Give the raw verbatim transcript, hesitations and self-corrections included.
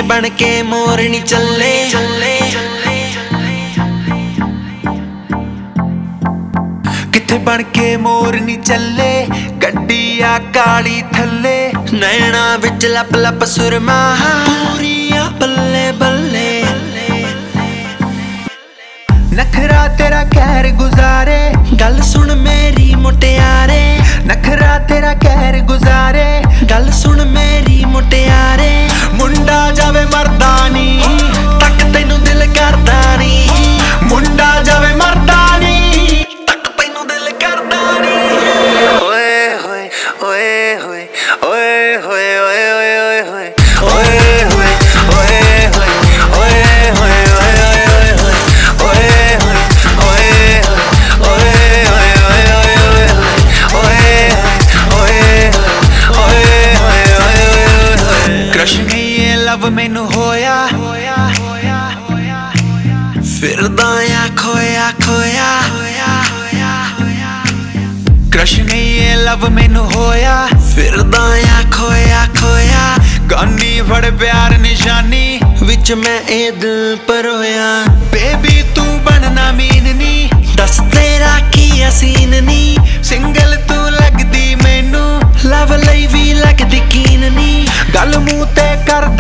बन के मोरनी चले किथे बन के मोरनी चले गड्डी आ काली थले नैना विच लप लप सुरमा पूरिया बल्ले बल्ले नखरा तेरा कहर गुजारे गल सुन मेरी मुटियारे नखरा तेरा कहर गुजारे गल सुन मेरी मुटियारे मुंडा जावे मरदा नी तक तैनू दिल करदा नी मुंडा जावे मरदा नी तक तैनू दिल करदा नी ओए होए ओए होए ओए होए ओए ओए होए ओए होए ओए होए ओए होए ओए होए क्रश नहीं ये लव मैनू होया फिरदा आ खोया खोया क्रश नहीं ये लव मैनू होया फिरदा आ खोया खोया गानी फड़ प्यार निशानी विच मैं ए दिल परोया बेबी तू बनना मीननी दस तेरा की असीन नी सिंगल तू लगदी मैनू लव लई भी लगदी कीन नी गल मूंह ते कर